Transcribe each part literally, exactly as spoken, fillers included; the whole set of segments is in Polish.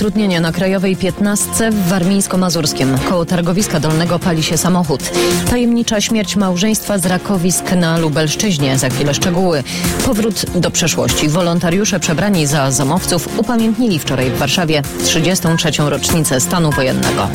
Utrudnienie na Krajowej piętnastce w Warmińsko-Mazurskim. Koło Targowiska Dolnego pali się samochód. Tajemnicza śmierć małżeństwa z Rakowisk na Lubelszczyźnie. Za chwilę szczegóły. Powrót do przeszłości. Wolontariusze przebrani za zamowców upamiętnili wczoraj w Warszawie trzydziestą trzecią rocznicę stanu wojennego.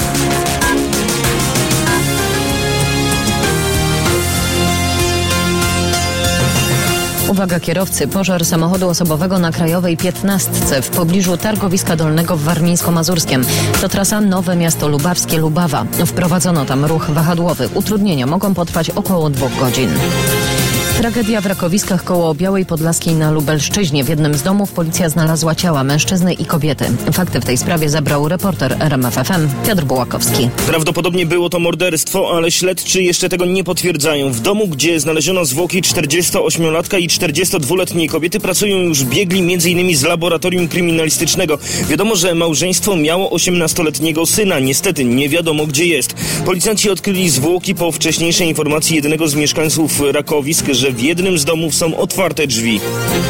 Uwaga kierowcy, pożar samochodu osobowego na Krajowej piętnastce w pobliżu Targowiska Dolnego w Warmińsko-Mazurskiem. To trasa Nowe Miasto Lubawskie-Lubawa. Wprowadzono tam ruch wahadłowy. Utrudnienia mogą potrwać około dwóch godzin. Tragedia w Rakowiskach koło Białej Podlaskiej na Lubelszczyźnie. W jednym z domów policja znalazła ciała mężczyzny i kobiety. Fakty w tej sprawie zebrał reporter R M F F M Piotr Bułakowski. Prawdopodobnie było to morderstwo, ale śledczy jeszcze tego nie potwierdzają. W domu, gdzie znaleziono zwłoki czterdziestoośmiolatka i czterdziestodwuletniej kobiety, pracują już biegli między innymi z laboratorium kryminalistycznego. Wiadomo, że małżeństwo miało osiemnastoletniego syna. Niestety nie wiadomo, gdzie jest. Policjanci odkryli zwłoki po wcześniejszej informacji jednego z mieszkańców Rakowisk, że w jednym z domów są otwarte drzwi.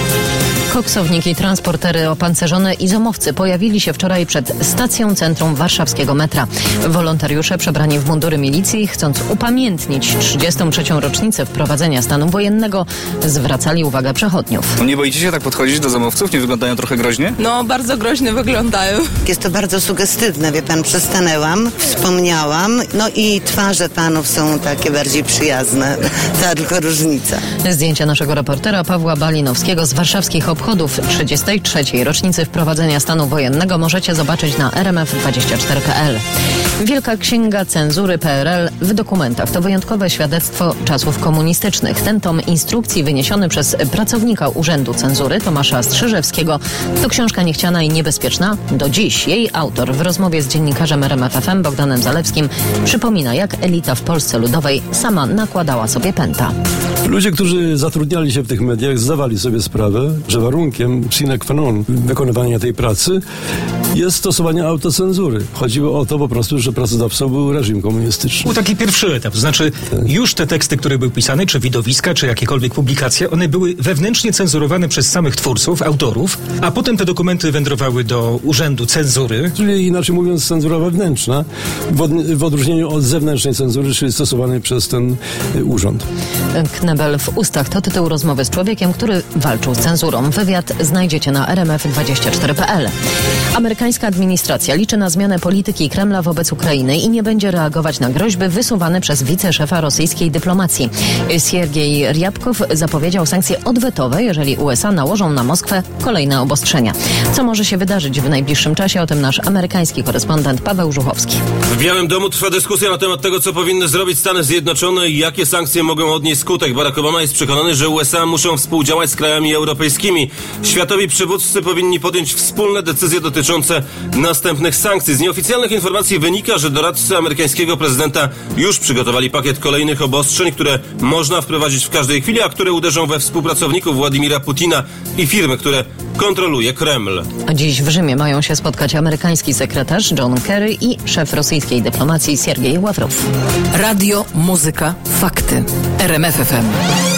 Koksowniki, transportery opancerzone i zomowcy pojawili się wczoraj przed stacją centrum warszawskiego metra. Wolontariusze przebrani w mundury milicji, chcąc upamiętnić trzydziestą trzecią rocznicę wprowadzenia stanu wojennego, zwracali uwagę przechodniów. No nie boicie się tak podchodzić do zamowców? Nie wyglądają trochę groźnie? No, bardzo groźnie wyglądają. Jest to bardzo sugestywne, wie pan, przystanęłam, wspomniałam, no i twarze panów są takie bardziej przyjazne. Ta tylko różnica. Zdjęcia naszego reportera Pawła Balinowskiego z warszawskich obchodów trzydziestej trzeciej rocznicy wprowadzenia stanu wojennego możecie zobaczyć na r m f dwadzieścia cztery kropka p l. Wielka Księga Cenzury P R L w dokumentach to wyjątkowe świadectwo czasów komunistycznych. Ten tom instrukcji wyniesiony przez pracownika Urzędu Cenzury Tomasza Strzyżewskiego to książka niechciana i niebezpieczna. Do dziś jej autor w rozmowie z dziennikarzem R M F F M Bogdanem Zalewskim przypomina, jak elita w Polsce Ludowej sama nakładała sobie pęta. Ludzie, którzy zatrudniali się w tych mediach, zdawali sobie sprawę, że warunkiem sine qua non wykonywania tej pracy jest stosowanie autocenzury. Chodziło o to po prostu, że pracodawcą był reżim komunistyczny. Był taki pierwszy etap, to znaczy już te teksty, które były pisane, czy widowiska, czy jakiekolwiek publikacje, one były wewnętrznie cenzurowane przez samych twórców, autorów, a potem te dokumenty wędrowały do Urzędu Cenzury. Czyli inaczej mówiąc cenzura wewnętrzna, w, od, w odróżnieniu od zewnętrznej cenzury, czyli stosowanej przez ten y, urząd. Knebel w ustach to tytuł rozmowy z człowiekiem, który walczył z cenzurą. Wywiad znajdziecie na r m f dwadzieścia cztery kropka p l. Amerykańska administracja liczy na zmianę polityki Kremla wobec Ukrainy i nie będzie reagować na groźby wysuwane przez wiceszefa rosyjskiej dyplomacji. Siergiej Ryabkow zapowiedział sankcje odwetowe, jeżeli U S A nałożą na Moskwę kolejne obostrzenia. Co może się wydarzyć w najbliższym czasie? O tym nasz amerykański korespondent Paweł Żuchowski. W Białym Domu trwa dyskusja na temat tego, co powinny zrobić Stany Zjednoczone i jakie sankcje mogą odnieść skutek. Barack Obama jest przekonany, że U S A muszą współdziałać z krajami europejskimi. Światowi przywódcy powinni podjąć wspólne decyzje dotyczące następnych sankcji. Z nieoficjalnych informacji wynika, że doradcy amerykańskiego prezydenta już przygotowali pakiet kolejnych obostrzeń, które można wprowadzić w każdej chwili, a które uderzą we współpracowników Władimira Putina i firmy, które kontroluje Kreml. A dziś w Rzymie mają się spotkać amerykański sekretarz John Kerry i szef rosyjskiej dyplomacji Siergiej Ławrow. Radio, muzyka, fakty. R M F F M.